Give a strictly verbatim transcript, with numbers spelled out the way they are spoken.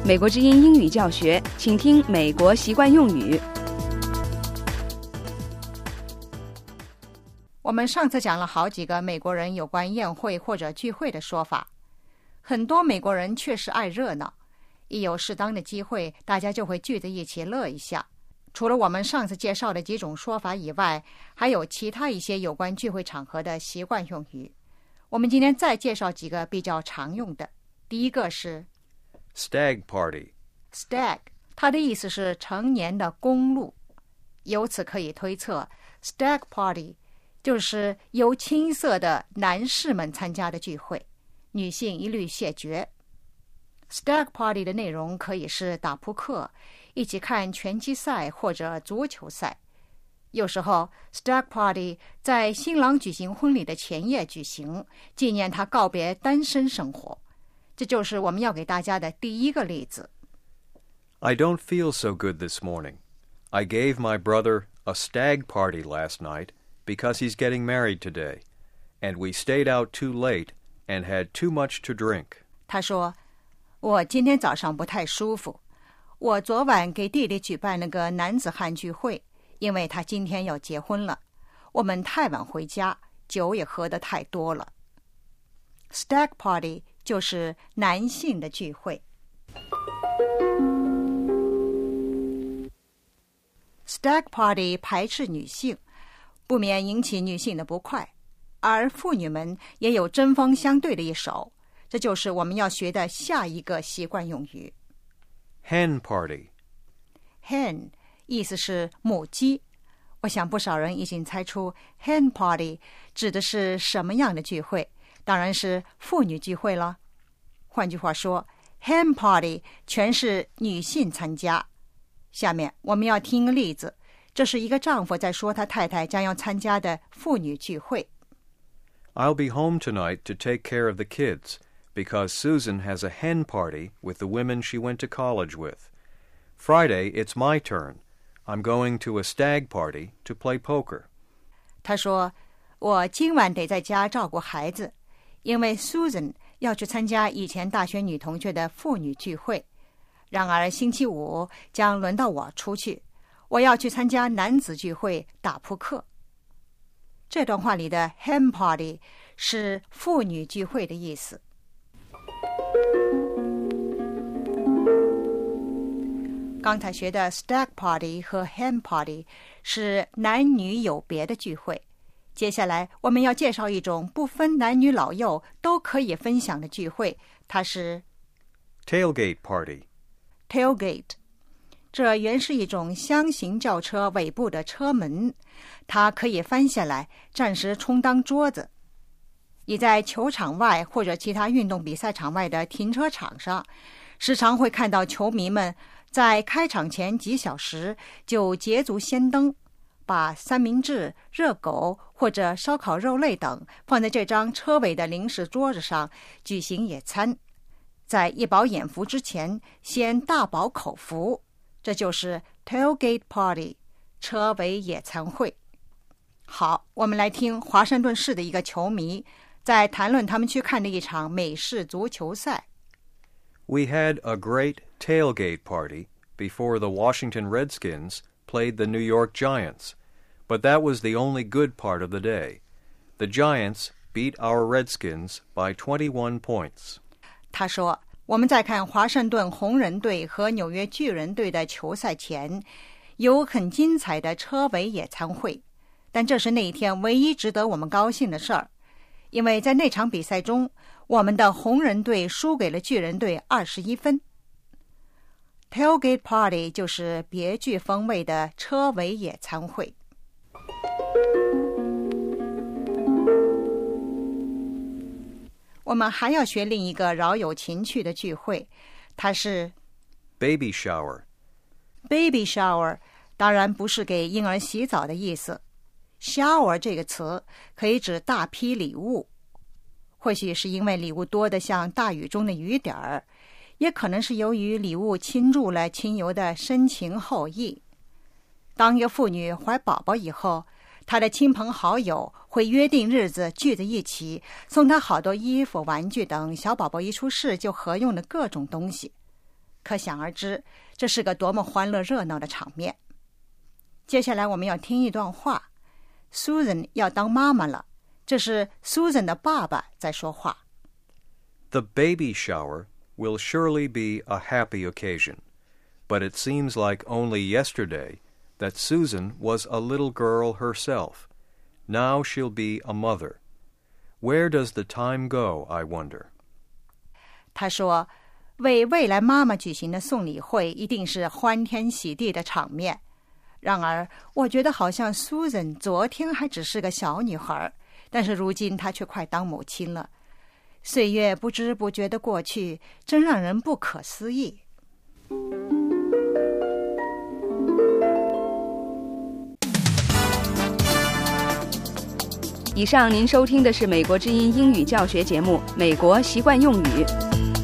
美国之音英语教学，请听美国习惯用语。 我们上次讲了好几个美国人有关宴会或者聚会的说法。很多美国人确实爱热闹，一有适当的机会，大家就会聚在一起乐一下。除了我们上次介绍的几种说法以外，还有其他一些有关聚会场合的习惯用语。我们今天再介绍几个比较常用的。第一个是 Stag party. Stag， 它的意思是成年的公鹿。由此可以推测 Stag party 就是由青涩的男士们参加的聚会，女性一律谢绝。Stag party 的内容可以是打扑克，一起看拳击赛或者足球赛。有时候 Stag party 在新郎举行婚礼的前夜举行，纪念他告别单身生活。这就是我们要给大家的第一个例子。 I don't feel so good this morning. I gave my brother a stag party last night because he's getting married today, and we stayed out too late and had too much to drink. 他说，我今天早上不太舒服，我昨晚给弟弟举办了个男子汉聚会，因为他今天要结婚了，我们太晚回家，酒也喝得太多了。 Stag party 就是男性的聚会。 Stag party 排斥女性，不免引起女性的不快，而妇女们也有针锋相对的一手。这就是我们要学的下一个习惯用语。 Hen party. Hen 意思是母鸡。我想不少人已经猜出 hen party 指的是什么样的聚会，当然是妇女聚会了。换句话说， hen party 全是女性参加。下面我们要听一个例子，这是一个丈夫在说他太太将要参加的妇女聚会。 I'll be home tonight to take care of the kids because Susan has a hen party with the women she went to college with. Friday, it's my turn. I'm going to a stag party to play poker. 他说，我今晚得在家照顾孩子，因为 Susan 要去参加以前大学女同学的妇女聚会。然而星期五将轮到我出去，我要去参加男子聚会打扑克。这段话里的 hen party 是妇女聚会的意思。刚才学的 stag party 和 hen party 是男女有别的聚会。接下来我们要介绍一种不分男女老幼都可以分享的聚会，它是 Tailgate party. Tailgate， 这原是一种箱型轿车尾部的车门，它可以翻下来，暂时充当桌子。你在球场外或者其他运动比赛场外的停车场上，时常会看到球迷们在开场前几小时就捷足先登，把三明治、热狗或者烧烤肉类等放在这张车尾的零食桌子上举行野餐。在一饱眼福之前，先大饱口福，这就是 tailgate party， 车尾野餐会。好，我们来听华盛顿市的一个球迷在谈论他们去看的一场美式足球赛。 We had a great tailgate party before the Washington Redskins played the New York Giants, but that was the only good part of the day. The Giants beat our Redskins by twenty-one points. 他说，我们在看华盛顿红人队和纽约巨人队的球赛前，有很精彩的车尾野餐会，但这是那一天唯一值得我们高兴的事儿，因为在那场比赛中，我们的红人队输给了巨人队二十一分。Tailgate party 就是别具风味的车尾野餐会。我们还要学另一个饶有情趣的聚会，它是 Baby shower. Baby shower 当然不是给婴儿洗澡的意思。shower 这个词可以指大批礼物，或许是因为礼物多得像大雨中的雨点儿，也可能是由于礼物倾注了亲友的深情厚谊。当一个妇女怀宝宝以后，她的亲朋好友会约定日子聚在一起，送她好多衣服、玩具等小宝宝一出世就合用的各种东西。 可想而知，这是个多么欢乐热闹的场面。接下来我们要听一段话， Susan 要当妈妈了，这是 Susan 的爸爸在说话。 The baby shower will surely be a happy occasion, but it seems like only yesterday that Susan was a little girl herself. Now she'll be a mother. Where does the time go, I wonder? 他说，为未来妈妈举行的送礼会一定是欢天喜地的场面。然而，我觉得好像 Susan 昨天还只是个小女孩，但是如今她却快当母亲了。岁月不知不觉地过去，真让人不可思议。 以上您收听的是美国之音英语教学节目《美国习惯用语》。